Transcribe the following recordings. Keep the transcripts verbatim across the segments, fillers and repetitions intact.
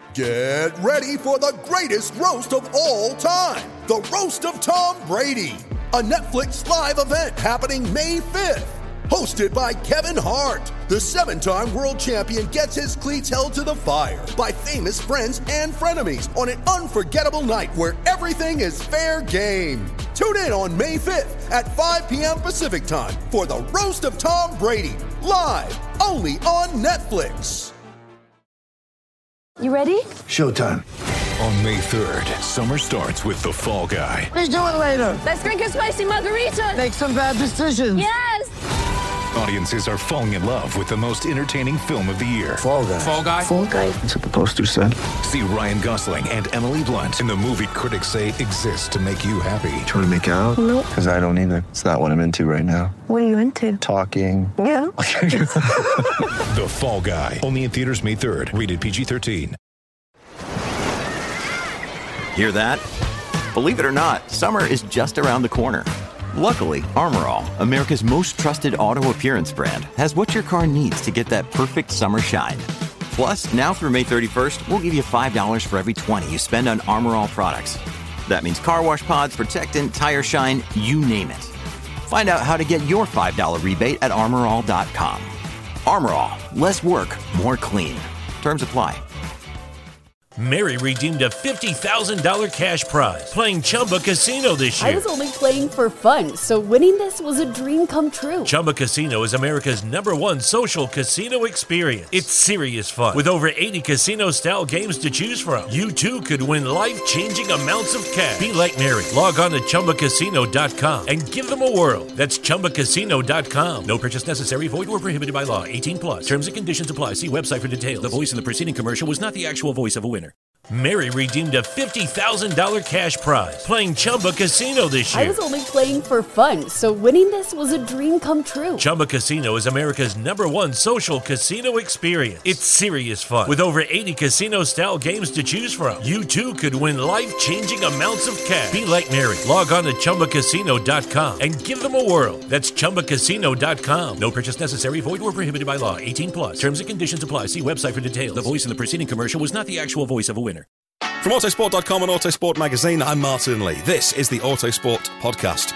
Get ready for the greatest roast of all time, the Roast of Tom Brady, a Netflix live event happening May fifth. Hosted by Kevin Hart, the seven-time world champion gets his cleats held to the fire by famous friends and frenemies on an unforgettable night where everything is fair game. Tune in on May fifth at five p.m. Pacific time for the Roast of Tom Brady, live only on Netflix. You ready? Showtime. On May third, summer starts with The Fall Guy. Let's do it later. Let's drink a spicy margarita. Make some bad decisions. Yes! Audiences are falling in love with the most entertaining film of the year. Fall Guy. Fall Guy. Fall Guy. That's what the poster said. See Ryan Gosling and Emily Blunt in the movie critics say exists to make you happy. Trying to make it out? Nope. Because I don't either. It's not what I'm into right now. What are you into? Talking. Yeah. The Fall Guy. Only in theaters May third. Rated P G thirteen. Hear that? Believe it or not, summer is just around the corner. Luckily, Armor All, America's most trusted auto appearance brand, has what your car needs to get that perfect summer shine. Plus, now through May thirty-first, we'll give you five dollars for every twenty you spend on Armor All products. That means car wash pods, protectant, tire shine, you name it. Find out how to get your five dollars rebate at armor all dot com. Armor All, less work, more clean. Terms apply. Mary redeemed a fifty thousand dollars cash prize playing Chumba Casino this year. I was only playing for fun, so winning this was a dream come true. Chumba Casino is America's number one social casino experience. It's serious fun. With over eighty casino-style games to choose from, you too could win life-changing amounts of cash. Be like Mary. Log on to chumba casino dot com and give them a whirl. That's chumba casino dot com. No purchase necessary. Void or prohibited by law. eighteen plus. Terms and conditions apply. See website for details. The voice in the preceding commercial was not the actual voice of a winner. Mary redeemed a fifty thousand dollars cash prize playing Chumba Casino this year. I was only playing for fun, so winning this was a dream come true. Chumba Casino is America's number one social casino experience. It's serious fun. With over eighty casino-style games to choose from, you too could win life-changing amounts of cash. Be like Mary. Log on to chumba casino dot com and give them a whirl. That's chumba casino dot com. No purchase necessary. Void or prohibited by law. eighteen plus. Terms and conditions apply. See website for details. The voice in the preceding commercial was not the actual voice of a winner. From Autosport dot com and Autosport Magazine, I'm Martin Lee. This is the Autosport Podcast.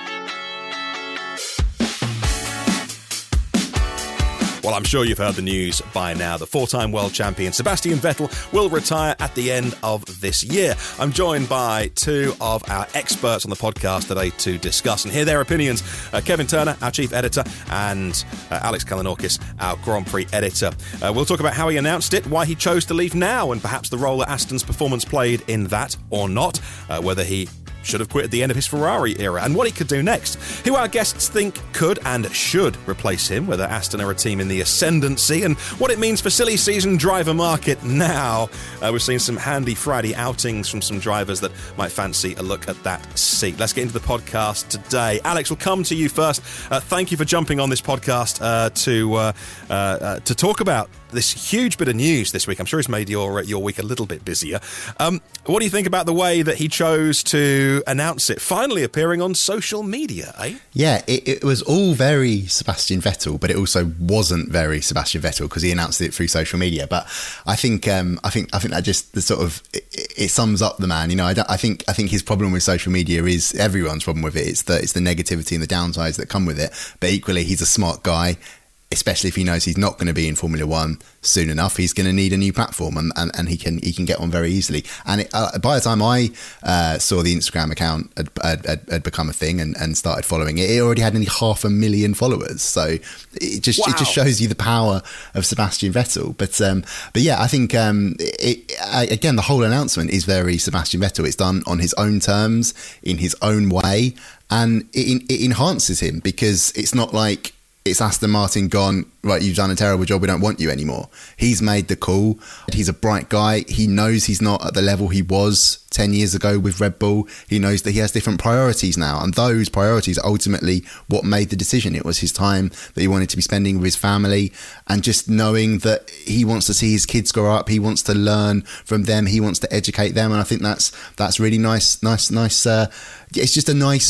Well, I'm sure you've heard the news by now. The four-time world champion Sebastian Vettel will retire at the end of this year. I'm joined by two of our experts on the podcast today to discuss and hear their opinions. Uh, Kevin Turner, our chief editor, and uh, Alex Kalinauskis, our Grand Prix editor. Uh, we'll talk about how he announced it, why he chose to leave now, and perhaps the role that Aston's performance played in that or not, uh, whether he should have quit at the end of his Ferrari era, and what he could do next. Who our guests think could and should replace him, whether Aston are a team in the ascendancy, and what it means for silly season driver market now. Uh, we've seen some handy Friday outings from some drivers that might fancy a look at that seat. Let's get into the podcast today. Alex, we'll come to you first. Uh, thank you for jumping on this podcast uh, to uh, uh, uh, to talk about this huge bit of news this week. I'm sure it's made your your week a little bit busier. Um, what do you think about the way that he chose to announce it, finally appearing on social media, eh? Yeah, it, it was all very Sebastian Vettel, but it also wasn't very Sebastian Vettel because he announced it through social media. But I think um, I think I think that just the sort of it, it sums up the man. You know, I, don't, I think I think his problem with social media is everyone's problem with it. It's the it's the negativity and the downsides that come with it. But equally, he's a smart guy. Especially if he knows he's not going to be in Formula One soon enough, he's going to need a new platform, and, and, and he can he can get on very easily. And it, uh, by the time I uh, saw the Instagram account had, had, had become a thing and, and started following it, it already had nearly half a million followers. So it just wow. it just shows you the power of Sebastian Vettel. But um, but yeah, I think um, it, I, again the whole announcement is very Sebastian Vettel. It's done on his own terms, in his own way, and it, it enhances him because it's not like it's Aston Martin gone, right, you've done a terrible job, we don't want you anymore. He's made the call. He's a bright guy. He knows he's not at the level he was ten years ago with Red Bull. He knows that he has different priorities now, and those priorities are ultimately what made the decision. It was his time that he wanted to be spending with his family, and just knowing that he wants to see his kids grow up, he wants to learn from them, he wants to educate them, and I think that's that's really nice, nice, nice. Uh, it's just a nice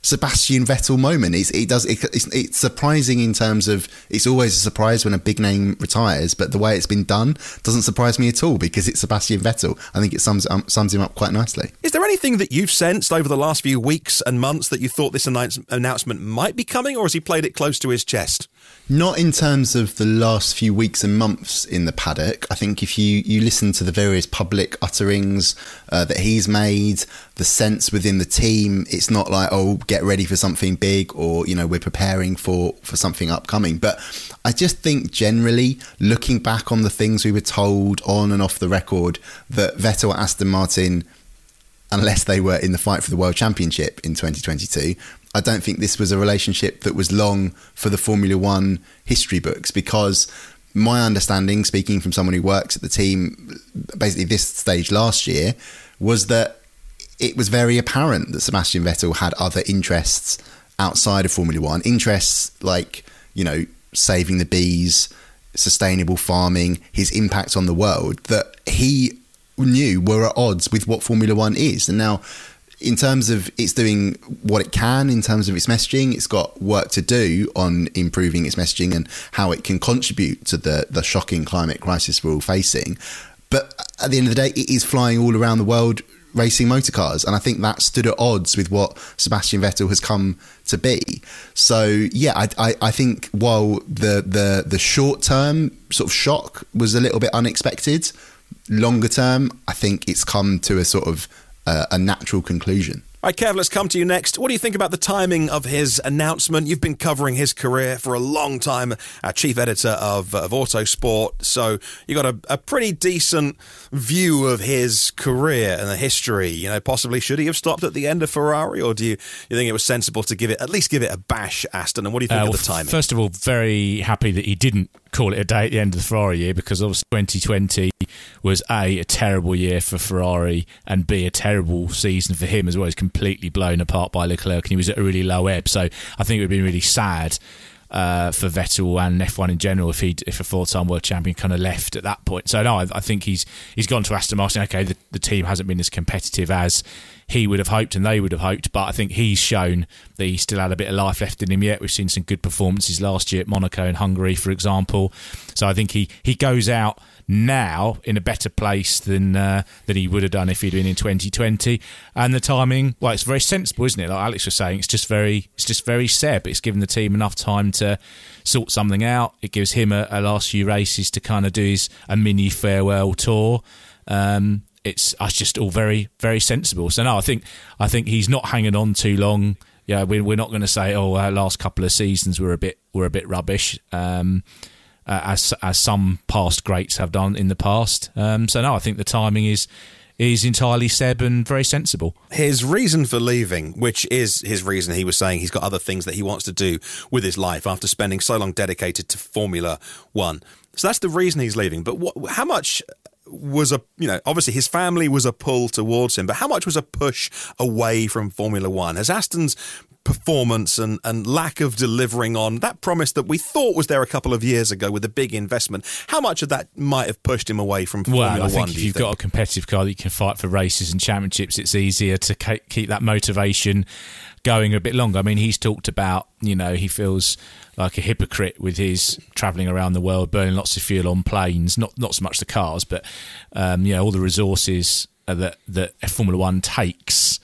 Sebastian Vettel moment. It's, it does. It, it's, it's surprising in terms of it's always a surprise when a big name retires, but the way it's been done doesn't surprise me at all because it's Sebastian Vettel. I think it sums um, sums him up quite nicely. Is there anything that you've sensed over the last few weeks and months that you thought this announce- announcement might be coming, or has he played it close to his chest? Not in terms of the last few weeks and months in the paddock. I think if you, you listen to the various public utterings uh, that he's made, the sense within the team, it's not like, oh, get ready for something big or, you know, we're preparing for, for something upcoming. But I just think generally, looking back on the things we were told on and off the record, that Vettel at Aston Martin, unless they were in the fight for the World Championship in twenty twenty-two, I don't think this was a relationship that was long for the Formula One history books, because my understanding, speaking from someone who works at the team, basically this stage last year, was that it was very apparent that Sebastian Vettel had other interests outside of Formula One, interests like, you know, saving the bees, sustainable farming, his impact on the world, that he knew were at odds with what Formula One is. And now, in terms of it's doing what it can in terms of its messaging, it's got work to do on improving its messaging and how it can contribute to the, the shocking climate crisis we're all facing. But at the end of the day, it is flying all around the world racing motorcars. And I think that stood at odds with what Sebastian Vettel has come to be. So, yeah, I, I, I think while the, the, the short-term sort of shock was a little bit unexpected, longer term, I think it's come to a sort of Uh, a natural conclusion. All right, Kev, let's come to you next. What do you think about the timing of his announcement? You've been covering his career for a long time, our chief editor of, of Autosport, so you got a, a pretty decent view of his career and the history. You know, possibly should he have stopped at the end of Ferrari, or do you, you think it was sensible to give it, at least give it a bash, Aston? And what do you think uh, well, of the timing? First of all, very happy that he didn't call it a day at the end of the Ferrari year, because obviously twenty twenty was A, a terrible year for Ferrari, and B, a terrible season for him as well. He's completely blown apart by Leclerc, and he was at a really low ebb. So I think it would have been really sad uh, for Vettel and F one in general if he if a four-time world champion kind of left at that point. So no, I, I think he's he's gone to Aston Martin. Okay, the, the team hasn't been as competitive as he would have hoped and they would have hoped, but I think he's shown that he still had a bit of life left in him yet. We've seen some good performances last year at Monaco and Hungary, for example. So I think he, he goes out now in a better place than uh, than he would have done if he'd been in twenty twenty. And the timing, well, it's very sensible, isn't it? Like Alex was saying, it's just very it's just very Seb. It's given the team enough time to sort something out. It gives him a, a last few races to kind of do his a mini farewell tour. Um, it's it's just all very very sensible. So no, I think I think he's not hanging on too long. Yeah, we're we're not going to say, oh, our last couple of seasons were a bit were a bit rubbish. Um, Uh, as as some past greats have done in the past. Um, so no, I think the timing is is entirely Seb and very sensible. His reason for leaving, which is his reason, he was saying he's got other things that he wants to do with his life after spending so long dedicated to Formula One. So that's the reason he's leaving. But what, how much was a, you know, obviously his family was a pull towards him, but how much was a push away from Formula One? Has Aston's performance and, and lack of delivering on that promise that we thought was there a couple of years ago with a big investment, how much of that might have pushed him away from Formula One? Well, I think One, if you you've think? got a competitive car that you can fight for races and championships, it's easier to keep that motivation going a bit longer. I mean, he's talked about, you know, he feels like a hypocrite with his travelling around the world, burning lots of fuel on planes, not not so much the cars, but um, you know, all the resources that that Formula One takes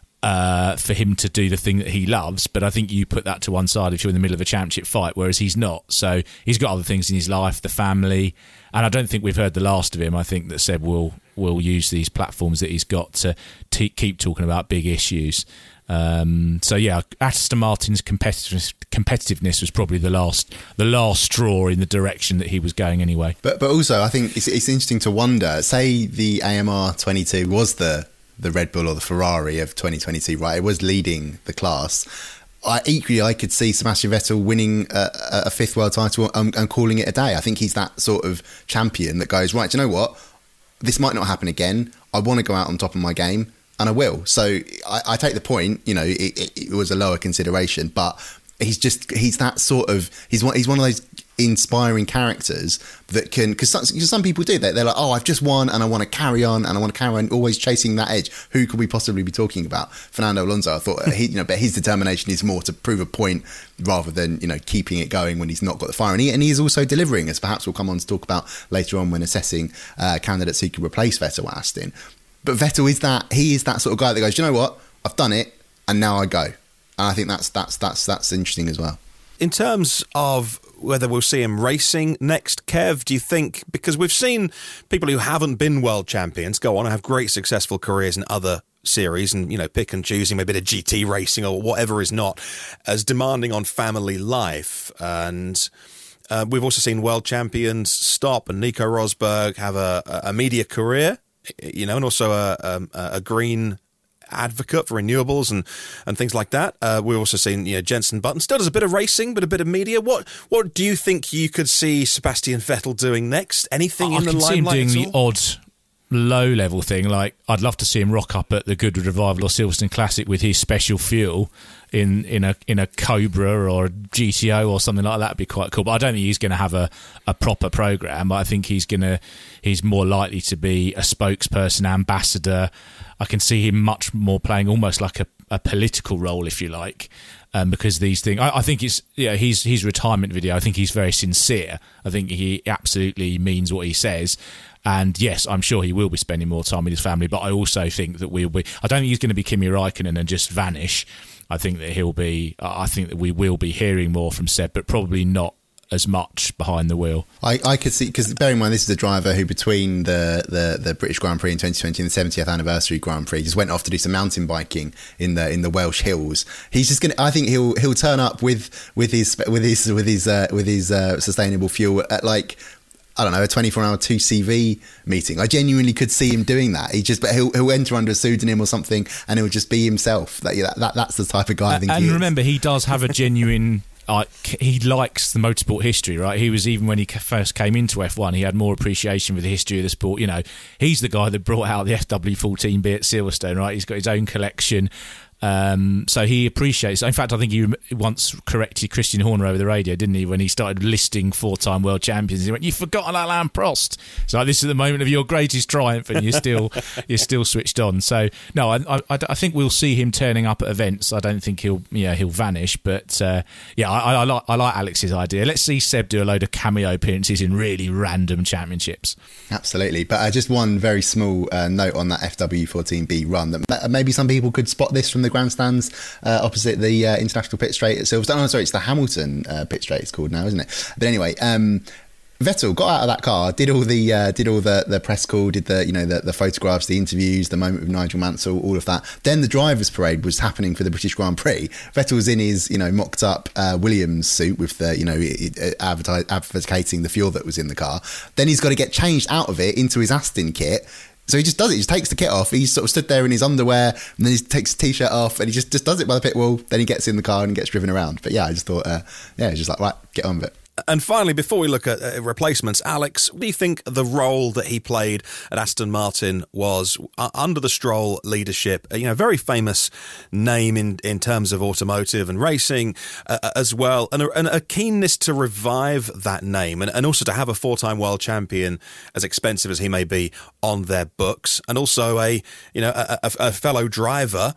Uh, for him to do the thing that he loves. But I think you put that to one side if you're in the middle of a championship fight, whereas he's not. So he's got other things in his life, the family, and I don't think we've heard the last of him. I think that Seb will will use these platforms that he's got to t- keep talking about big issues. Um, so yeah, Aston Martin's competitiveness, competitiveness was probably the last the last straw in the direction that he was going anyway. But but also I think it's, it's interesting to wonder, say the A M R twenty-two was the the Red Bull or the Ferrari of twenty twenty-two, right? It was leading the class. I, equally, I could see Sebastian Vettel winning a, a fifth world title and, and calling it a day. I think he's that sort of champion that goes, right, do you know what? This might not happen again. I want to go out on top of my game, and I will. So I, I take the point, you know, it, it, it was a lower consideration, but he's just, he's that sort of, he's one, he's one of those inspiring characters that can, because some, some people do that. They're like, oh, I've just won and I want to carry on and I want to carry on, always chasing that edge. Who could we possibly be talking about? Fernando Alonso, I thought, he, you know, but his determination is more to prove a point rather than, you know, keeping it going when he's not got the fire. And he, and he is also delivering, as perhaps we'll come on to talk about later on when assessing uh, candidates who could replace Vettel at Aston. But Vettel is that, he is that sort of guy that goes, you know what, I've done it and now I go. And I think that's that's that's that's interesting as well. In terms of whether we'll see him racing next, Kev, do you think, because we've seen people who haven't been world champions go on and have great successful careers in other series and, you know, pick and choosing a bit of G T racing or whatever is not as demanding on family life. And uh, we've also seen world champions stop, and Nico Rosberg have a, a media career, you know, and also a, a, a green advocate for renewables and, and things like that. Uh, we've also seen, you know, Jenson Button still does a bit of racing, but a bit of media. What what do you think you could see Sebastian Vettel doing next? Anything I in the can see him limelight doing at the all? odd low-level thing. Like, I'd love to see him rock up at the Goodwood Revival or Silverstone Classic with his special fuel in, in a in a Cobra or a G T O or something like that. Would be quite cool. But I don't think he's going to have a, a proper program. I think he's going to he's more likely to be a spokesperson, ambassador. I can see him much more playing almost like a, a political role, if you like. Um, because these things, I, I think it's, yeah, his his retirement video, I think he's very sincere. I think he absolutely means what he says. And yes, I'm sure he will be spending more time with his family, but I also think that we'll be, I don't think he's going to be Kimi Räikkönen and just vanish. I think that he'll be, I think that we will be hearing more from Seb, but probably not as much behind the wheel. I, I could see, because bear in mind, this is a driver who between the, the, the British Grand Prix in twenty twenty and the seventieth anniversary Grand Prix just went off to do some mountain biking in the in the Welsh hills. He's just gonna, I think he'll he'll turn up with with his with his with his uh, with his uh, sustainable fuel at like, I don't know, a twenty-four hour two C V meeting. I genuinely could see him doing that. He just, but he'll he'll enter under a pseudonym or something, and he'll just be himself. That that, that that's the type of guy I think. And he remember, is. he does have a genuine. Uh, he likes the motorsport history, right? He was, even when he first came into F one, he had more appreciation for the history of the sport. You know, he's the guy that brought out the F W fourteen B at Silverstone, right? He's got his own collection. Um, so he appreciates. In fact, I think he once corrected Christian Horner over the radio, didn't he, when he started listing four-time world champions? He went, "You've forgotten Alain Prost." So like, this is the moment of your greatest triumph, and you're still you're still switched on. So no, I, I, I think we'll see him turning up at events. I don't think he'll yeah he'll vanish, but uh, yeah, I, I like I like Alex's idea. Let's see Seb do a load of cameo appearances in really random championships. Absolutely, but uh, just one very small uh, note on that F W fourteen B run that maybe some people could spot this from the grandstands uh, opposite the uh, international pit straight at Silverstone. Oh, sorry, it's the Hamilton uh, pit straight. It's called now, isn't it? But anyway, um, Vettel got out of that car, did all the uh, did all the, the press call, did the you know the, the photographs, the interviews, the moment with Nigel Mansell, all of that. Then the drivers' parade was happening for the British Grand Prix. Vettel was in his you know mocked up uh, Williams suit with the you know advertise, advocating the fuel that was in the car. Then he's got to get changed out of it into his Aston kit. So he just does it. He just takes the kit off. He's sort of stood there in his underwear, and then he takes his t-shirt off, and he just, just does it by the pit wall. Then he gets in the car and gets driven around. But yeah, I just thought, uh, yeah, it's just like, right, get on with it. And finally, before we look at uh, replacements, Alex, what do you think the role that he played at Aston Martin was uh, under the Stroll leadership? Uh, you know, very famous name in, in terms of automotive and racing uh, as well, and a, and a keenness to revive that name, and, and also to have a four-time world champion, as expensive as he may be, on their books, and also a you know a, a, a fellow driver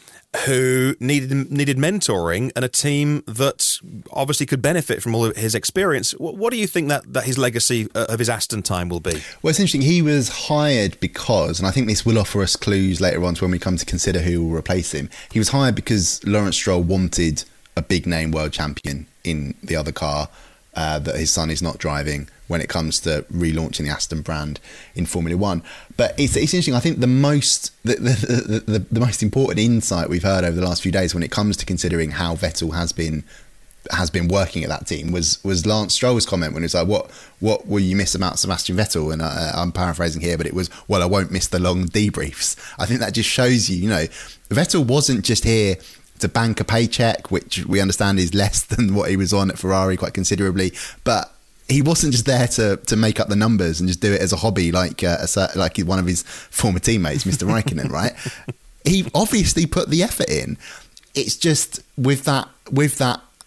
who needed needed mentoring, and a team that obviously could benefit from all of his experience. What, what do you think that, that his legacy of his Aston time will be? Well, it's interesting. He was hired because, and I think this will offer us clues later on to when we come to consider who will replace him. He was hired because Lawrence Stroll wanted a big name world champion in the other car uh, that his son is not driving when it comes to relaunching the Aston brand in Formula One. But it's, it's interesting. I think the most the, the, the, the most important insight we've heard over the last few days when it comes to considering how Vettel has been has been working at that team was was Lance Stroll's comment when it was like, what what will you miss about Sebastian Vettel? And I, I'm paraphrasing here, but it was, well, I won't miss the long debriefs. I think that just shows you, you know, Vettel wasn't just here to bank a paycheck, which we understand is less than what he was on at Ferrari quite considerably, but he wasn't just there to to make up the numbers and just do it as a hobby like uh, a, like one of his former teammates, Mister Räikkönen, right? He obviously put the effort in. It's just with that with that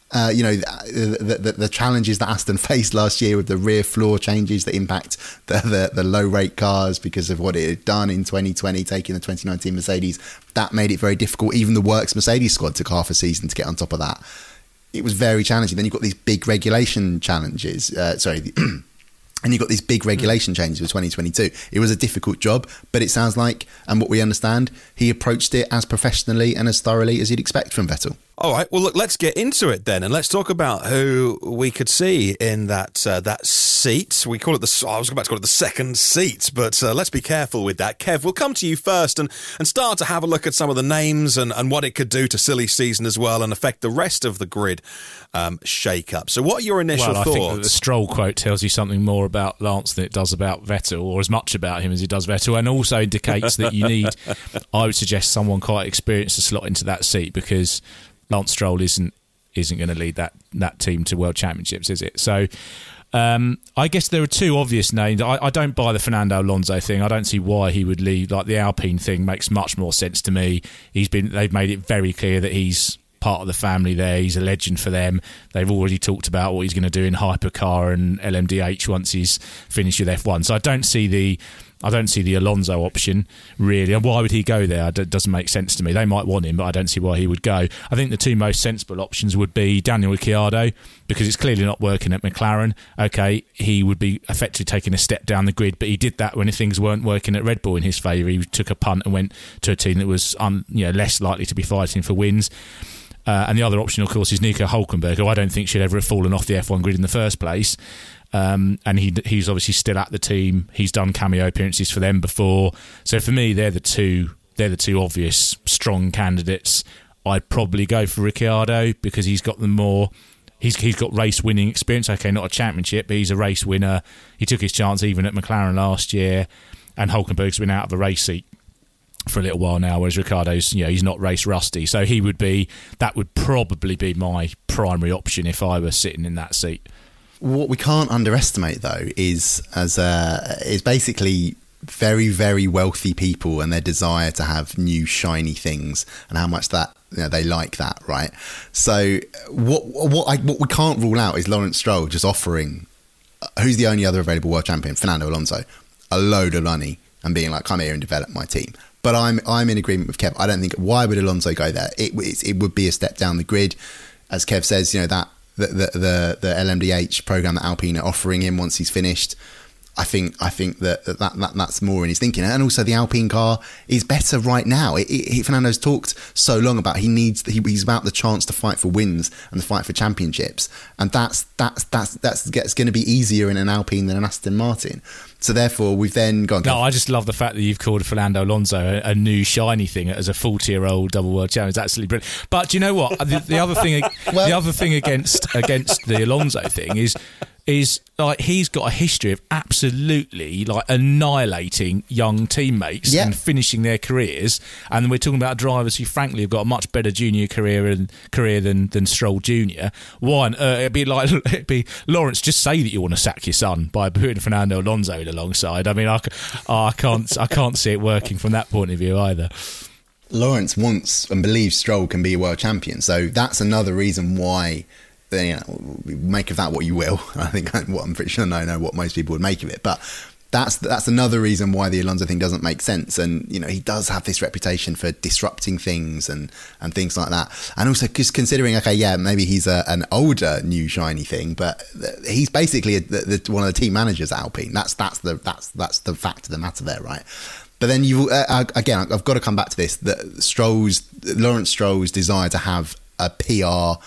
Uh, you know, the, the, the, the challenges that Aston faced last year with the rear floor changes that impact the, the, the low rate cars because of what it had done in twenty twenty, taking the twenty nineteen Mercedes, that made it very difficult. Even the Works Mercedes squad took half a season to get on top of that. It was very challenging. Then you've got these big regulation challenges. Uh, sorry, the, and you've got these big regulation changes for twenty twenty-two. It was a difficult job, but it sounds like, and what we understand, he approached it as professionally and as thoroughly as you'd expect from Vettel. All right, well, look, let's get into it then, and let's talk about who we could see in that uh, that seat. We call it the, I was about to call it the second seat, but uh, let's be careful with that. Kev, we'll come to you first and, and start to have a look at some of the names and, and what it could do to silly season as well and affect the rest of the grid um, shake-up. So what are your initial well, I thoughts? think that the Stroll quote tells you something more about Lance than it does about Vettel, or as much about him as it does Vettel, and also indicates that you need, I would suggest, someone quite experienced to slot into that seat, because Lance Stroll isn't isn't going to lead that that team to World Championships, is it? So um, I guess there are two obvious names. I, I don't buy the Fernando Alonso thing. I don't see why he would leave. Like, the Alpine thing makes much more sense to me. He's been they've made it very clear that he's part of the family there. He's a legend for them. They've already talked about what he's going to do in hypercar and L M D H once he's finished with F one. So I don't see the I don't see the Alonso option, really. And why would he go there? It doesn't make sense to me. They might want him, but I don't see why he would go. I think the two most sensible options would be Daniel Ricciardo, because it's clearly not working at McLaren. Okay, he would be effectively taking a step down the grid, but he did that when things weren't working at Red Bull in his favour. He took a punt and went to a team that was un, you know, less likely to be fighting for wins. Uh, and the other option, of course, is Nico Hülkenberg, who I don't think should ever have fallen off the F one grid in the first place. Um, and he he's obviously still at the team. He's done cameo appearances for them before. So for me, they're the two they're the two obvious strong candidates. I'd probably go for Ricciardo, because he's got the more he's he's got race winning experience. Okay, not a championship, but he's a race winner. He took his chance even at McLaren last year, and Hülkenberg's been out of a race seat for a little while now, whereas Ricciardo's, you know, he's not race rusty. So he would be that would probably be my primary option if I were sitting in that seat. What we can't underestimate, though, is as uh, is basically very, very wealthy people and their desire to have new shiny things, and how much that, you know, they like that, right? So what what I, what we can't rule out is Lawrence Stroll just offering, who's the only other available world champion, Fernando Alonso, a load of money and being like, come here and develop my team. But I'm I'm in agreement with Kev. I don't think, why would Alonso go there? It it, it would be a step down the grid, as Kev says. You know, that the the the, the L M D H program that Alpine are offering him once he's finished. I think I think that, that, that that's more in his thinking, and also the Alpine car is better right now. It, it, Fernando's talked so long about he needs he, he's about the chance to fight for wins and the fight for championships, and that's that's that's that's, that's going to be easier in an Alpine than an Aston Martin. So therefore, we've then gone. No, I just love the fact that you've called Fernando Alonso a, a new shiny thing as a forty-year-old double world champion. It's absolutely brilliant. But do you know what? The, the other thing, well, the other thing against against the Alonso thing is. is like he's got a history of absolutely like annihilating young teammates yeah. and finishing their careers, and we're talking about drivers who frankly have got a much better junior career and career than than Stroll Junior One, uh, it'd be like it'd be Lawrence, just say that you want to sack your son by putting Fernando Alonso in alongside. I mean, I, I can't I can't see it working from that point of view either. Lawrence wants and believes Stroll can be a world champion, so that's another reason why. Then, you know, make of that what you will. I think what I'm pretty sure I know what most people would make of it, but that's that's another reason why the Alonso thing doesn't make sense. And you know, he does have this reputation for disrupting things and and things like that. And also, just considering, okay, yeah, maybe he's a, an older new shiny thing, but he's basically a, the, the, one of the team managers at Alpine. That's that's the that's that's the fact of the matter there, right? But then you uh, again, I've got to come back to this: that Stroll's Lawrence Stroll's desire to have a P R.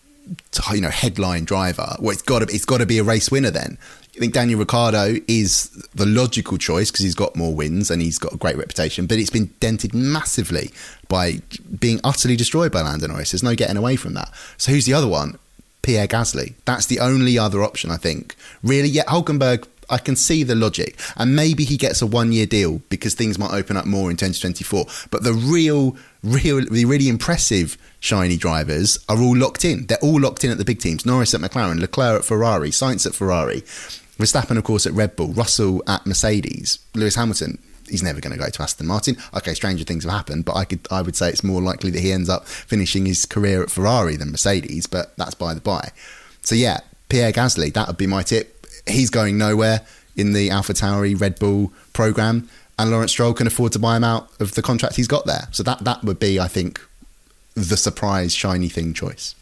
You know, headline driver. Well, it's got to it's got to be a race winner. Then I think Daniel Ricciardo is the logical choice because he's got more wins and he's got a great reputation. But it's been dented massively by being utterly destroyed by Lando Norris. There's no getting away from that. So who's the other one? Pierre Gasly. That's the only other option, I think. Really, yeah, Hülkenberg. I can see the logic, and maybe he gets a one-year deal because things might open up more in twenty twenty-four. But the real, real, the really impressive shiny drivers are all locked in. They're all locked in at the big teams. Norris at McLaren, Leclerc at Ferrari, Sainz at Ferrari, Verstappen, of course, at Red Bull, Russell at Mercedes, Lewis Hamilton. he's never going to go to Aston Martin. Okay, stranger things have happened, but I could I would say it's more likely that he ends up finishing his career at Ferrari than Mercedes, but that's by the by. So yeah, Pierre Gasly, that would be my tip. He's going nowhere in the AlphaTauri Red Bull program, and Lawrence Stroll can afford to buy him out of the contract he's got there. So that that would be, I think, the surprise shiny thing choice.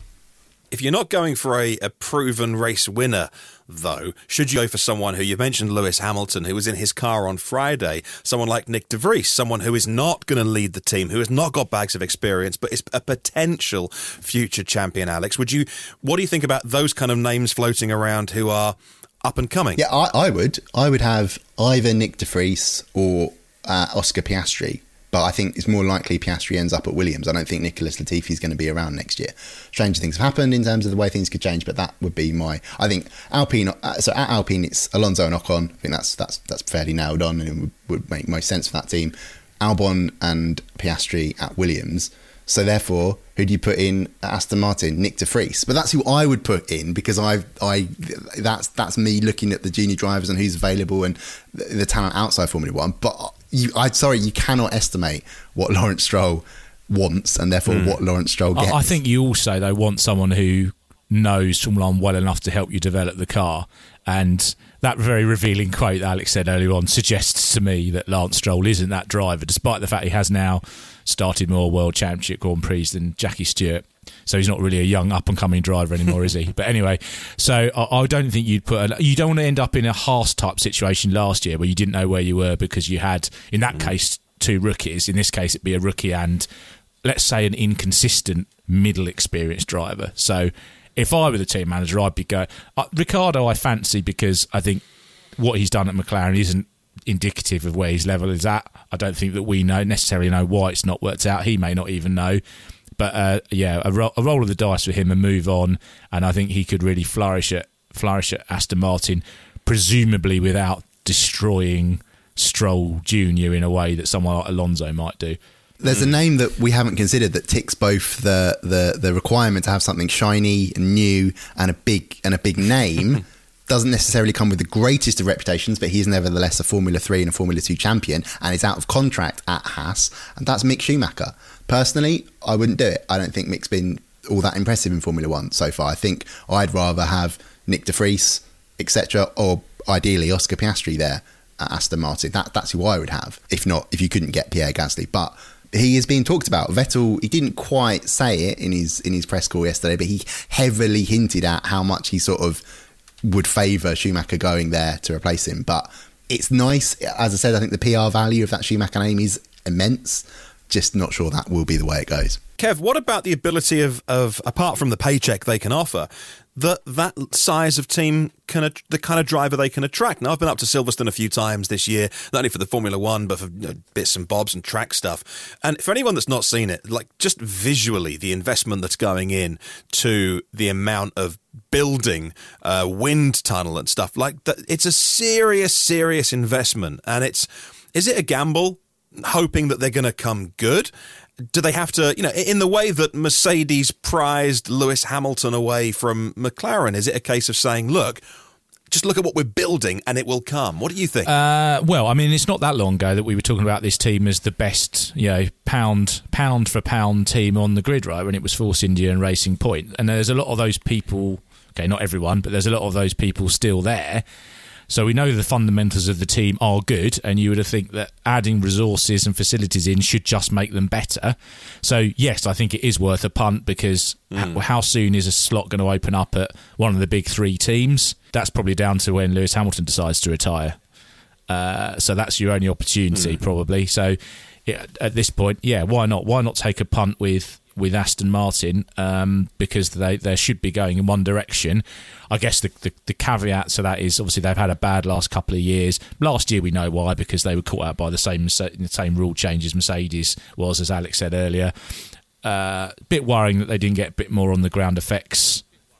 If you're not going for a, a proven race winner, though, should you go for someone who, you mentioned Lewis Hamilton, who was in his car on Friday, someone like Nick de Vries, someone who is not going to lead the team, who has not got bags of experience, but is a potential future champion, Alex? Would you? What do you think about those kind of names floating around who are up and coming? Yeah, I, I would. I would have either Nick de Vries or uh, Oscar Piastri. But I think it's more likely Piastri ends up at Williams. I don't think Nicholas Latifi is going to be around next year. Stranger things have happened in terms of the way things could change, but that would be my... I think Alpine... So at Alpine, it's Alonso and Ocon. I think that's that's that's fairly nailed on, and it would, would make most sense for that team. Albon and Piastri at Williams. So therefore, who do you put in at Aston Martin? Nick de Vries. But that's who I would put in, because I I that's that's me looking at the junior drivers and who's available and the, the talent outside Formula One. But you, I sorry, you cannot estimate what Lawrence Stroll wants, and therefore mm. what Lawrence Stroll gets. I, I think you also though want someone who knows Formula One well enough to help you develop the car. And that very revealing quote that Alex said earlier on suggests to me that Lance Stroll isn't that driver, despite the fact he has now started more World Championship Grand Prix than Jackie Stewart. So he's not really a young up-and-coming driver anymore, is he? But anyway, so I, I don't think you'd put... A, you don't want to end up in a Haas-type situation last year where you didn't know where you were because you had, in that mm. case, two rookies. In this case, it'd be a rookie and, let's say, an inconsistent middle experienced driver. So if I were the team manager, I'd be going... Uh, Ricciardo I fancy because I think what he's done at McLaren isn't indicative of where his level is at. I don't think that we know necessarily know why it's not worked out. He may not even know. But uh, yeah, a, ro- a roll of the dice for him and move on, and I think he could really flourish at flourish at Aston Martin, presumably without destroying Stroll Junior in a way that someone like Alonso might do. There's a name that we haven't considered that ticks both the, the, the requirement to have something shiny and new and a big and a big name. Doesn't necessarily come with the greatest of reputations, but he's nevertheless a Formula three and a Formula two champion, and is out of contract at Haas, and that's Mick Schumacher. Personally, I wouldn't do it. I don't think Mick's been all that impressive in Formula One so far. I think I'd rather have Nick de Vries, et cetera, or ideally Oscar Piastri there at Aston Martin. That, that's who I would have, if not, if you couldn't get Pierre Gasly. But he is being talked about. Vettel, he didn't quite say it in his in his press call yesterday, but he heavily hinted at how much he sort of would favour Schumacher going there to replace him. But it's nice. As I said, I think the P R value of that Schumacher name is immense. Just not sure that will be the way it goes. Kev, what about the ability of, of apart from the paycheck they can offer, that that size of team, can the kind of driver they can attract? Now, I've been up to Silverstone a few times this year, not only for the Formula One, but for you know, bits and bobs and track stuff. And for anyone that's not seen it, like just visually, the investment that's going in to the amount of building uh, wind tunnel and stuff, like that, it's a serious, serious investment. And it's, is it a gamble, hoping that they're going to come good? Do they have to, you know, in the way that Mercedes prized Lewis Hamilton away from McLaren, is it a case of saying, look, just look at what we're building and it will come? What do you think? Uh, well, I mean, it's not that long ago that we were talking about this team as the best, you know, pound pound for pound team on the grid, right, when it was Force India and Racing Point. And there's a lot of those people, okay, not everyone, but there's a lot of those people still there. So we know the fundamentals of the team are good, and you would have think that adding resources and facilities in should just make them better. So yes, I think it is worth a punt, because mm. how, how soon is a slot going to open up at one of the big three teams? That's probably down to when Lewis Hamilton decides to retire. Uh, so that's your only opportunity, mm. probably. So yeah, at this point, yeah, why not? Why not take a punt with with Aston Martin, um, because they, they should be going in one direction. I guess the, the, the caveat to that is obviously they've had a bad last couple of years. Last year we know why, because they were caught out by the same the same rule changes Mercedes was, as Alex said earlier. A uh, bit worrying that they didn't get a bit more on the ground effects,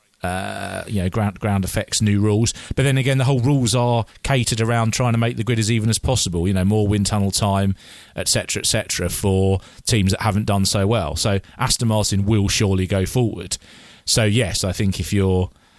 uh, you know, ground ground effects new rules. But then again, the whole rules are catered around trying to make the grid as even as possible. You know, more wind tunnel time, et cetera, et cetera, for teams that haven't done so well. So Aston Martin will surely go forward. So yes, I think if you're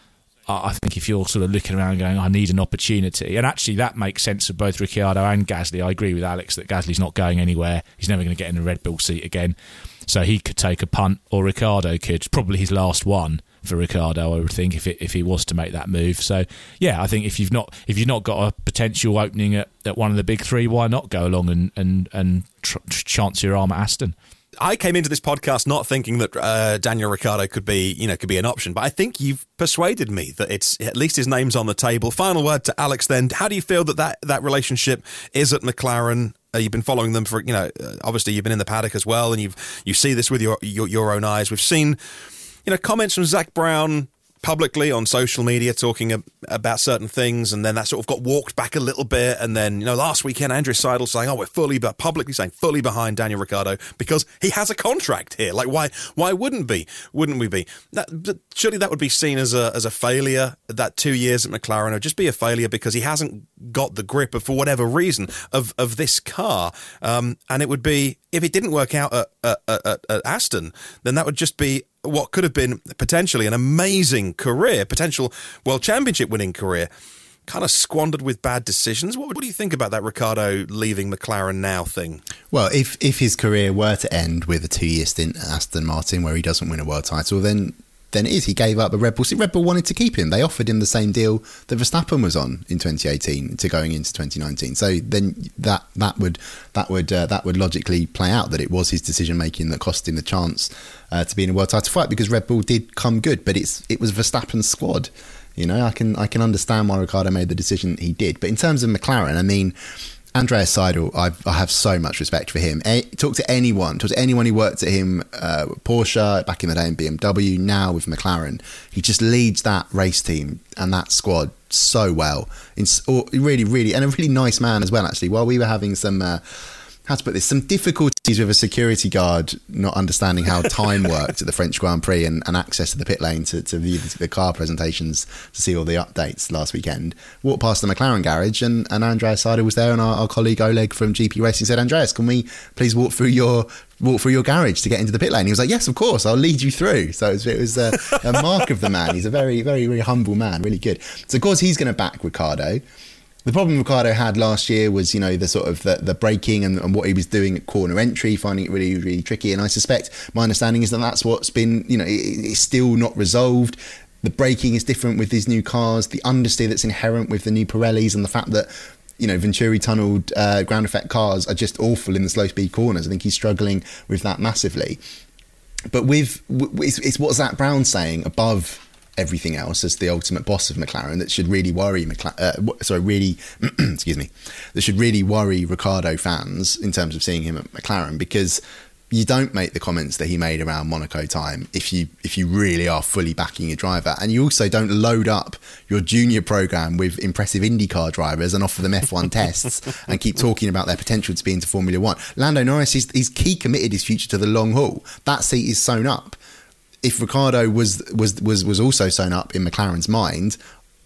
I think if you're sort of looking around going, I need an opportunity, and actually that makes sense for both Ricciardo and Gasly. I agree with Alex that Gasly's not going anywhere. He's never going to get in a Red Bull seat again. So he could take a punt, or Ricciardo could. Probably his last one for Ricciardo, I would think, if it, if he was to make that move. So yeah, I think if you've not if you've not got a potential opening at, at one of the big three, why not go along and and and tr- chance your arm at Aston? I came into this podcast not thinking that uh, Daniel Ricciardo could be, you know, could be an option, but I think you've persuaded me that it's at least his name's on the table. Final word to Alex then. How do you feel that that, that relationship is at McLaren? Uh, you've been following them for, you know, uh, obviously you've been in the paddock as well, and you've you see this with your, your your own eyes. We've seen, you know, comments from Zach Brown publicly on social media talking ab- about certain things, and then that sort of got walked back a little bit. And then, you know, last weekend, Andrew Seidel saying, oh, we're fully, but publicly saying fully behind Daniel Ricciardo because he has a contract here. Like, why why wouldn't be? Wouldn't we be? That, surely that would be seen as a as a failure, that two years at McLaren would just be a failure because he hasn't got the grip of, for whatever reason, of, of this car. Um, and it would be, if it didn't work out at, at, at, at Aston, then that would just be what could have been potentially an amazing career, potential World Championship winning career, kind of squandered with bad decisions. What, what do you think about that Ricciardo leaving McLaren now thing? Well, if if his career were to end with a two-year stint at Aston Martin where he doesn't win a world title, then then it is. He gave up the Red Bull. See, Red Bull wanted to keep him. They offered him the same deal that Verstappen was on in twenty eighteen to going into twenty nineteen. So then that that would that would uh, that would logically play out that it was his decision making that cost him the chance uh, to be in a world title fight, because Red Bull did come good, but it's it was Verstappen's squad. You know, I can I can understand why Ricciardo made the decision he did. But in terms of McLaren, I mean, Andreas Seidel, I've, I have so much respect for him. A, talk to anyone, talk to anyone who worked at him, uh, Porsche, back in the day in B M W, now with McLaren. He just leads that race team and that squad so well. It's really, really, and a really nice man as well, actually. While we were having some... Uh, how to put this, some difficulties with a security guard not understanding how time worked at the French Grand Prix and, and access to the pit lane to, to view the, the car presentations to see all the updates last weekend. Walked past the McLaren garage and, and Andreas Seidel was there, and our, our colleague Oleg from G P Racing said, Andreas, can we please walk through your walk through your garage to get into the pit lane? He was like, yes, of course, I'll lead you through. So it was, it was a, a mark of the man. He's a very, very, very humble man, really good. So of course he's going to back Ricciardo. The problem Ricciardo had last year was, you know, the sort of the, the braking and, and what he was doing at corner entry, finding it really, really tricky. And I suspect, my understanding is that that's what's been, you know, it, it's still not resolved. The braking is different with these new cars. The understeer that's inherent with the new Pirellis, and the fact that, you know, Venturi tunnelled uh, ground effect cars are just awful in the slow speed corners. I think he's struggling with that massively. But with, it's, it's what Zach Brown's saying above everything else as the ultimate boss of McLaren that should really worry McLaren, uh, sorry, really, excuse me, that should really worry Ricciardo fans in terms of seeing him at McLaren, because you don't make the comments that he made around Monaco time if you if you really are fully backing your driver, and you also don't load up your junior program with impressive IndyCar drivers and offer them F one tests and keep talking about their potential to be into Formula One. Lando Norris is he's key committed his future to the long haul. That seat is sewn up. If Ricciardo was was was was also sewn up in McLaren's mind,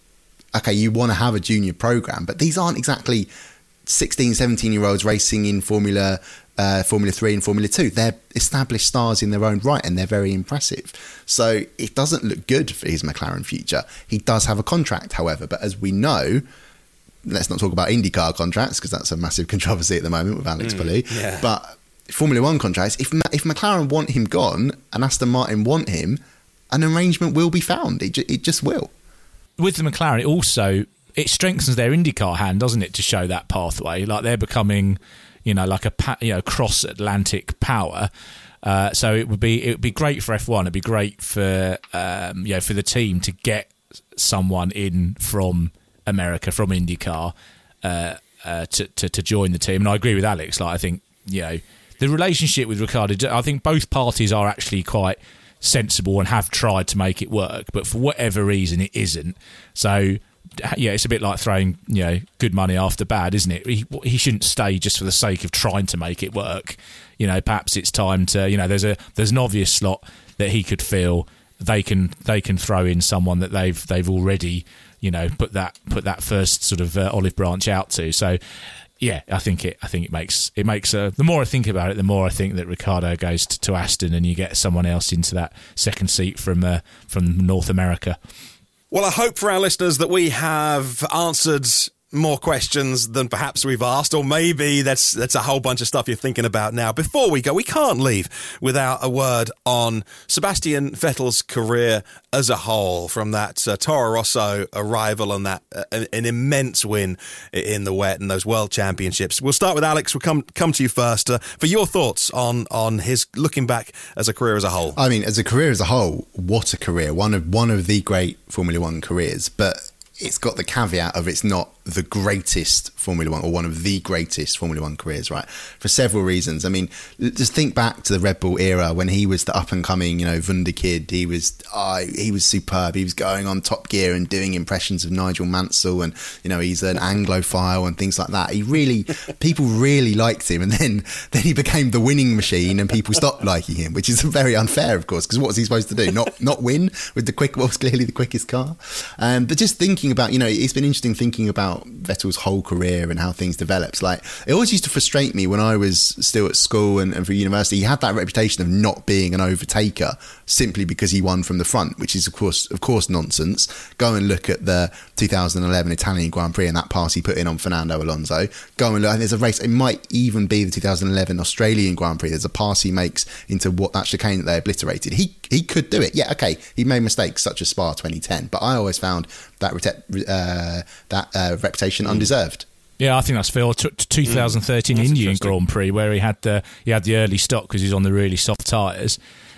okay, you want to have a junior program, but these aren't exactly sixteen, seventeen year olds racing in Formula uh, Formula three and Formula two. They're established stars in their own right, and they're very impressive. So it doesn't look good for his McLaren future. He does have a contract, however, but as we know, let's not talk about IndyCar contracts because that's a massive controversy at the moment with Alex mm, Palou. Yeah. But Formula One contracts, if if McLaren want him gone and Aston Martin want him, an arrangement will be found. It, it just will. With the McLaren, it also it strengthens their IndyCar hand, doesn't it, to show that pathway? Like they're becoming, you know, like a you know cross Atlantic power. Uh, so it would be it would be great for F one. It'd be great for um, you know for the team to get someone in from America, from IndyCar, uh, uh, to, to to join the team. And I agree with Alex. Like I think you know. The relationship with Ricciardo, I think both parties are actually quite sensible and have tried to make it work, but for whatever reason, it isn't. So, yeah, it's a bit like throwing, you know, good money after bad, isn't it? He, he shouldn't stay just for the sake of trying to make it work. You know, perhaps it's time to, you know, there's a there's an obvious slot that he could fill. They can they can throw in someone that they've they've already, you know, put that put that first sort of uh, olive branch out to. So. Yeah, I think it. I think it makes it makes. A, the more I think about it, the more I think that Ricciardo goes to, to Aston, and you get someone else into that second seat from uh, from North America. Well, I hope for our listeners that we have answered more questions than perhaps we've asked, or maybe that's that's a whole bunch of stuff you're thinking about now. Before we go, we can't leave without a word on Sebastian Vettel's career as a whole, from that uh, Toro Rosso arrival and that uh, an, an immense win in the wet and those World Championships. We'll start with Alex. We'll come come to you first uh, for your thoughts on on his looking back as a career as a whole. I mean, as a career as a whole, what a career! One of one of the great Formula One careers, but it's got the caveat of it's not the greatest Formula One or one of the greatest Formula One careers, right? For several reasons. I mean, just think back to the Red Bull era when he was the up and coming, you know, Wunderkid. He was, oh, he was superb. He was going on Top Gear and doing impressions of Nigel Mansell, and you know, he's an Anglophile and things like that. He really, people really liked him, and then then he became the winning machine, and people stopped liking him, which is very unfair, of course, because what was he supposed to do? Not not win with the quick, what was clearly the quickest car. Um, but just thinking about, you know, it's been interesting thinking about Vettel's whole career and how things developed. Like, it always used to frustrate me when I was still at school and, and for university. He had that reputation of not being an overtaker simply because he won from the front, which is of course of course nonsense. Go and look at the two thousand eleven Italian Grand Prix and that pass he put in on Fernando Alonso. Go and look, there's a race, it might even be the two thousand eleven Australian Grand Prix. There's a pass he makes into what that chicane that they obliterated. He he could do it. Yeah, okay, he made mistakes such as Spa twenty ten, but I always found that uh, that uh, reputation undeserved. Yeah, I think that's fair. T- twenty thirteen mm, Indian Grand Prix, where he had the he had the early stock because he's on the really soft tyres,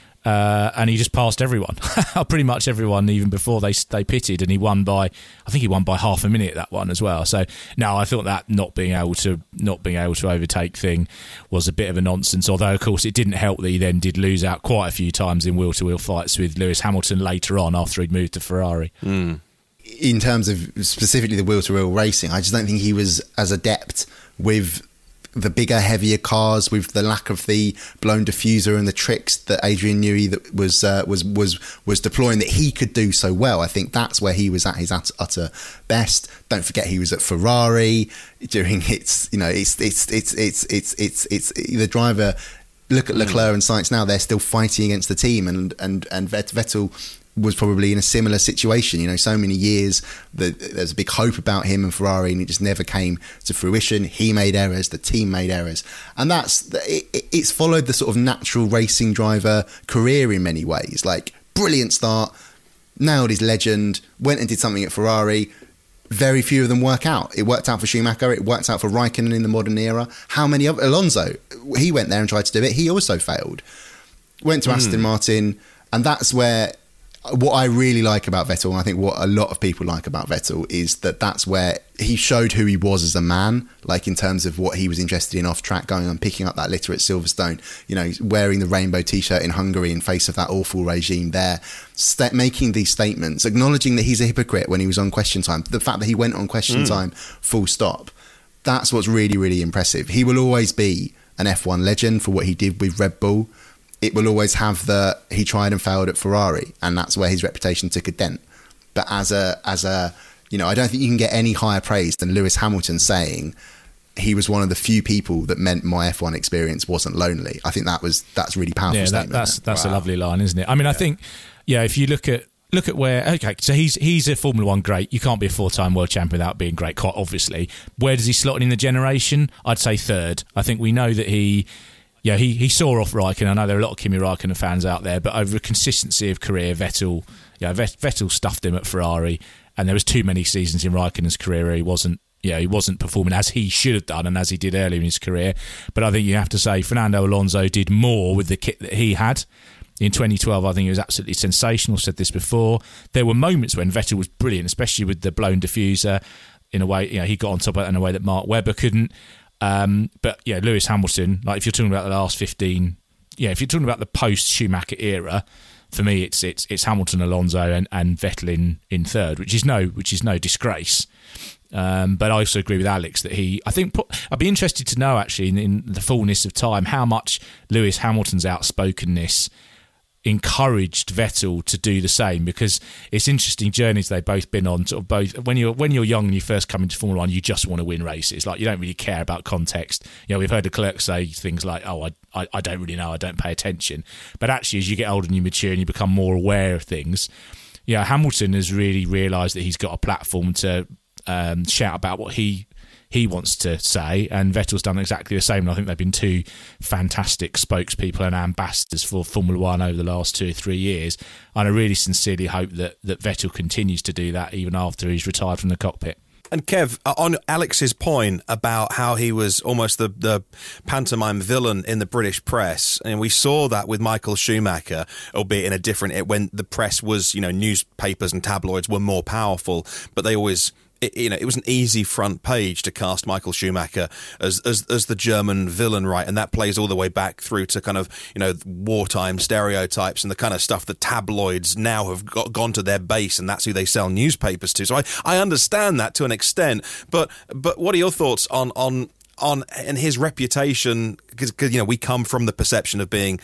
uh, and he just passed everyone, pretty much everyone, even before they they pitted, and he won by I think he won by half a minute that one as well. So no, I thought that not being able to not being able to overtake thing was a bit of a nonsense. Although of course it didn't help that he then did lose out quite a few times in wheel to wheel fights with Lewis Hamilton later on after he'd moved to Ferrari. Mm. In terms of specifically the wheel-to-wheel racing, I just don't think he was as adept with the bigger, heavier cars, with the lack of the blown diffuser and the tricks that Adrian Newey that was uh, was was was deploying that he could do so well. I think that's where he was at his utter best. Don't forget he was at Ferrari during its, you know, it's it's it's it's it's it's it's, it's the driver. Look at Leclerc and Sainz now; they're still fighting against the team, and and and Vettel was probably in a similar situation. You know, so many years that there's a big hope about him and Ferrari, and it just never came to fruition. He made errors, the team made errors, and that's it, it's followed the sort of natural racing driver career in many ways. Like, brilliant start, nailed his legend, went and did something at Ferrari. Very few of them work out. It worked out for Schumacher, it worked out for Raikkonen in the modern era. How many of Alonso? He went there and tried to do it. He also failed. Went to mm. Aston Martin, and that's where what I really like about Vettel, and I think what a lot of people like about Vettel, is that that's where he showed who he was as a man, like in terms of what he was interested in off track, going and picking up that litter at Silverstone, you know, wearing the rainbow t-shirt in Hungary in face of that awful regime there, st- making these statements, acknowledging that he's a hypocrite when he was on Question Time, the fact that he went on Question mm. Time full stop, that's what's really, really impressive. He will always be an F one legend for what he did with Red Bull. It will always have the he tried and failed at Ferrari, and that's where his reputation took a dent. But as a as a you know, I don't think you can get any higher praise than Lewis Hamilton saying he was one of the few people that meant my F one experience wasn't lonely. I think that was that's really powerful. Yeah, that, statement. that's that's wow. a lovely line, isn't it? I mean, I yeah. think yeah, if you look at look at where okay, so he's he's a Formula One great. You can't be a four-time world champion without being great, quite obviously. Where does he slot in the generation? I'd say third. I think we know that he. Yeah, he, he saw off Raikkonen. I know there are a lot of Kimi Raikkonen fans out there, but over a consistency of career, Vettel, yeah, Vettel stuffed him at Ferrari, and there was too many seasons in Raikkonen's career where he wasn't, yeah, he wasn't performing as he should have done and as he did earlier in his career. But I think you have to say Fernando Alonso did more with the kit that he had. In twenty twelve, I think it was absolutely sensational. Said this before. There were moments when Vettel was brilliant, especially with the blown diffuser. In a way, you know, he got on top of it in a way that Mark Webber couldn't. Um, but yeah, Lewis Hamilton, like if you're talking about the last fifteen, yeah, if you're talking about the post Schumacher era, for me it's it's it's Hamilton, Alonso, and, and Vettel in, in third, which is no which is no disgrace. Um, but I also agree with Alex that he, I think, I'd be interested to know actually in, in the fullness of time how much Lewis Hamilton's outspokenness encouraged Vettel to do the same, because it's interesting journeys they've both been on. Sort of both when you're when you're young and you first come into Formula One, you just want to win races. Like, you don't really care about context. You know, we've heard Leclerc say things like, "Oh, I, I I don't really know. I don't pay attention." But actually, as you get older and you mature and you become more aware of things, yeah, Hamilton has really realised that he's got a platform to um, shout about what he he wants to say, and Vettel's done exactly the same. And I think they've been two fantastic spokespeople and ambassadors for Formula One over the last two or three years. And I really sincerely hope that, that Vettel continues to do that even after he's retired from the cockpit. And Kev, on Alex's point about how he was almost the, the pantomime villain in the British press, and we saw that with Michael Schumacher, albeit in a different, when the press was, you know, newspapers and tabloids were more powerful, but they always... It, you know, it was an easy front page to cast Michael Schumacher as, as as the German villain, right? And that plays all the way back through to kind of, you know, wartime stereotypes and the kind of stuff that tabloids now have got, gone to their base, and that's who they sell newspapers to. So I, I understand that to an extent, but but what are your thoughts on on on and his reputation? Because, you know, we come from the perception of being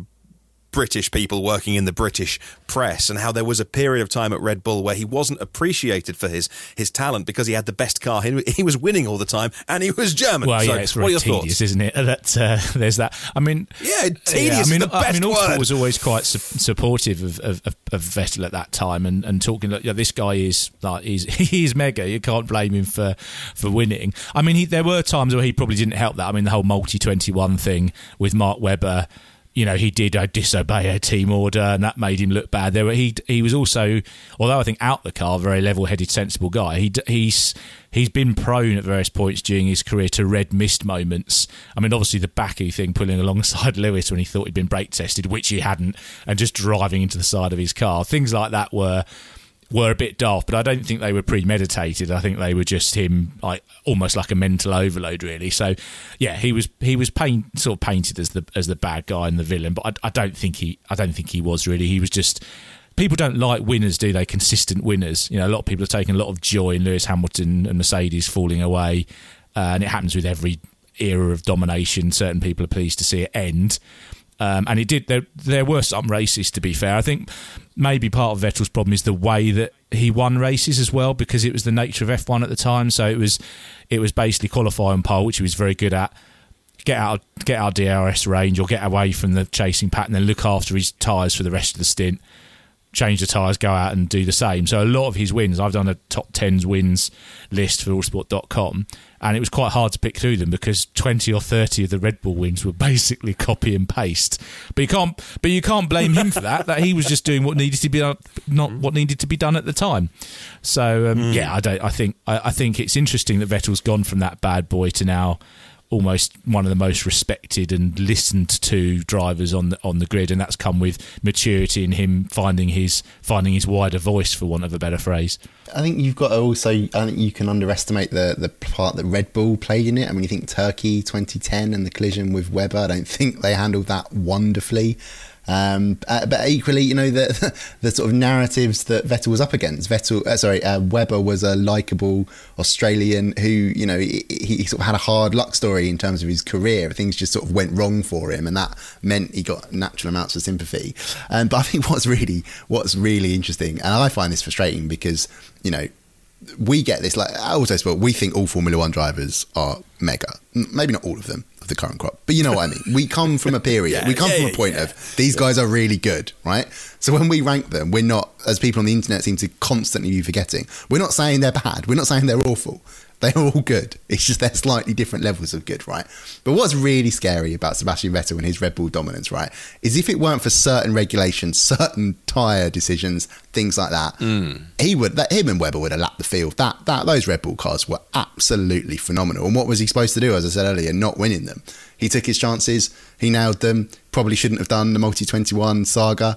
British people working in the British press, and how there was a period of time at Red Bull where he wasn't appreciated for his his talent because he had the best car. He, he was winning all the time, and he was German. Well, so yeah, it's what are very your tedious, thoughts? isn't it? That uh, there's that. I mean, yeah, tedious yeah, I is mean, the best I mean, word. Autosport was always quite su- supportive of, of, of, of Vettel at that time, and, and talking like, yeah, this guy is like he's he's mega. You can't blame him for for winning. I mean, he, there were times where he probably didn't help that. I mean, the whole multi twenty-one thing with Mark Webber. You know, he did uh, disobey a team order, and that made him look bad. There, were, he he was also, although I think out the car, a very level-headed, sensible guy. He he's he's been prone at various points during his career to red mist moments. I mean, obviously the Baku thing, pulling alongside Lewis when he thought he'd been brake tested, which he hadn't, and just driving into the side of his car. Things like that were. were a bit daft, but I don't think they were premeditated. I think they were just him, like almost like a mental overload, really. So, yeah, he was he was paint, sort of painted as the as the bad guy and the villain, but I, I don't think he I don't think he was really. He was just. People don't like winners, do they? Consistent winners. You know, a lot of people are taking a lot of joy in Lewis Hamilton and Mercedes falling away, uh, and it happens with every era of domination. Certain people are pleased to see it end. Um, and it did. There, there were some races, to be fair. I think maybe part of Vettel's problem is the way that he won races as well, because it was the nature of F one at the time. So it was, it was basically qualify and pole, which he was very good at. Get out, get our D R S range, or get away from the chasing pattern, and look after his tyres for the rest of the stint. Change the tyres, go out and do the same. So a lot of his wins, I've done a top tens wins list for Autosport dot com, and it was quite hard to pick through them because twenty or thirty of the Red Bull wins were basically copy and paste. But you can't, but you can't blame him for that. That he was just doing what needed to be done, not what needed to be done at the time. So um, mm. yeah, I don't. I think I, I think it's interesting that Vettel's gone from that bad boy to now almost one of the most respected and listened to drivers on the on the grid, and that's come with maturity and him finding his finding his wider voice, for want of a better phrase. I think you've got to also, I think you can underestimate the the part that Red Bull played in it. I mean, you think Turkey twenty ten and the collision with Webber, I don't think they handled that wonderfully. Um, uh, but equally, you know, the the sort of narratives that Vettel was up against. Vettel, uh, sorry, uh, Webber was a likeable Australian who, you know, he, he sort of had a hard luck story in terms of his career. Things just sort of went wrong for him, and that meant he got natural amounts of sympathy. Um, but I think what's really what's really interesting, and I find this frustrating because, you know, we get this, like Autosport, we think all Formula One drivers are mega. Maybe not all of them of the current crop, but you know what I mean. We come from a period, yeah, we come yeah, from a point yeah. of these guys are really good, right? So when we rank them, we're not, as people on the internet seem to constantly be forgetting, we're not saying they're bad, we're not saying they're awful. They're all good. It's just they're slightly different levels of good, right? But what's really scary about Sebastian Vettel and his Red Bull dominance, right, is if it weren't for certain regulations, certain tyre decisions, things like that, mm. he would, that, him and Webber would have lapped the field. That, that, those Red Bull cars were absolutely phenomenal. And what was he supposed to do, as I said earlier, not winning them? He took his chances, he nailed them, probably shouldn't have done the multi twenty-one saga.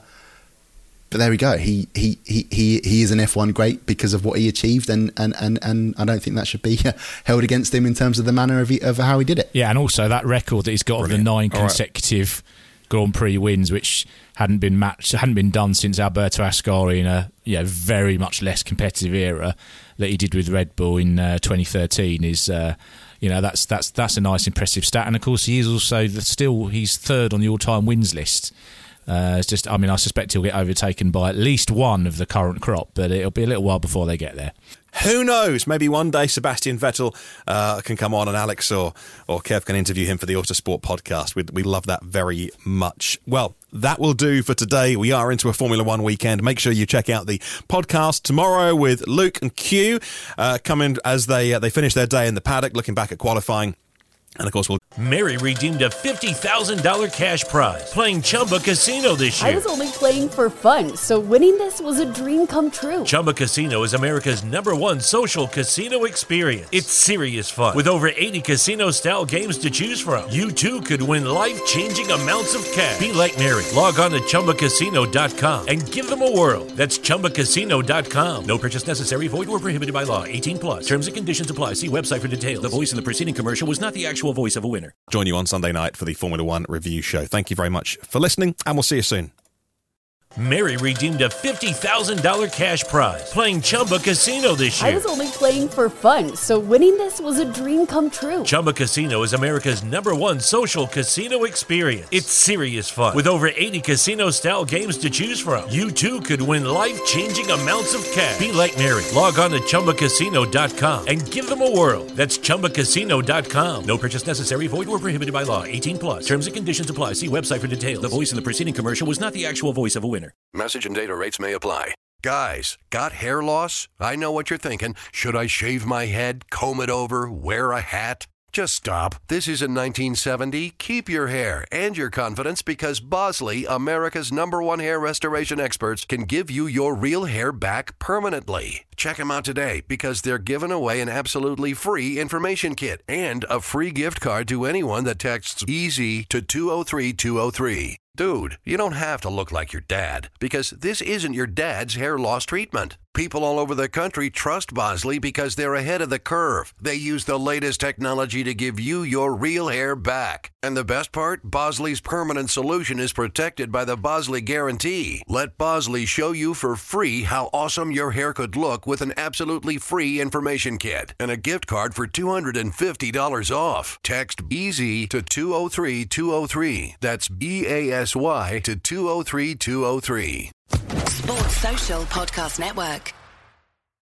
But there we go. He he he he he is an F one great because of what he achieved, and and, and, and I don't think that should be held against him in terms of the manner of, he, of how he did it. Yeah, and also that record that he's got Brilliant. of the nine All consecutive right. Grand Prix wins, which hadn't been matched, hadn't been done since Alberto Ascari in a you know, very much less competitive era that he did with Red Bull in uh, twenty thirteen, is. Uh, You know, that's that's that's a nice, impressive stat, and of course he is also the, still he's third on the all-time wins list. Uh, it's just, I mean, I suspect he'll get overtaken by at least one of the current crop, but it'll be a little while before they get there. Who knows? Maybe one day Sebastian Vettel uh, can come on and Alex or, or Kev can interview him for the Autosport podcast. We, we love that very much. Well, that will do for today. We are into a Formula One weekend. Make sure you check out the podcast tomorrow with Luke and Q uh, coming as they uh, they finish their day in the paddock, looking back at qualifying. And of course, we'll. Mary redeemed a fifty thousand dollars cash prize playing Chumba Casino this year. I was only playing for fun, so winning this was a dream come true. Chumba Casino is America's number one social casino experience. It's serious fun. With over eighty casino-style games to choose from, you too could win life-changing amounts of cash. Be like Mary. Log on to Chumba Casino dot com and give them a whirl. That's Chumba Casino dot com. No purchase necessary. Void or prohibited by law. eighteen plus. Terms and conditions apply. See website for details. The voice in the preceding commercial was not the actual voice of a winner. Join you on Sunday night for the Formula One review show. Thank you very much for listening, and we'll see you soon. Mary redeemed a fifty thousand dollars cash prize playing Chumba Casino this year. I was only playing for fun, so winning this was a dream come true. Chumba Casino is America's number one social casino experience. It's serious fun. With over eighty casino-style games to choose from, you too could win life-changing amounts of cash. Be like Mary. Log on to Chumba Casino dot com and give them a whirl. That's Chumba Casino dot com. No purchase necessary. Void or prohibited by law. eighteen plus. Terms and conditions apply. See website for details. The voice in the preceding commercial was not the actual voice of a winner. Message and data rates may apply. Guys, got hair loss? I know what you're thinking. Should I shave my head, comb it over, wear a hat? Just stop. This isn't nineteen seventy. Keep your hair and your confidence because Bosley, America's number one hair restoration experts, can give you your real hair back permanently. Check them out today because they're giving away an absolutely free information kit and a free gift card to anyone that texts EASY to two oh three two oh three. Dude, you don't have to look like your dad because this isn't your dad's hair loss treatment. People all over the country trust Bosley because they're ahead of the curve. They use the latest technology to give you your real hair back. And the best part? Bosley's permanent solution is protected by the Bosley Guarantee. Let Bosley show you for free how awesome your hair could look with an absolutely free information kit and a gift card for two hundred fifty dollars off. Text EASY to two oh three two oh three. That's B A S Y to two oh three two oh three. Sports Social Podcast Network.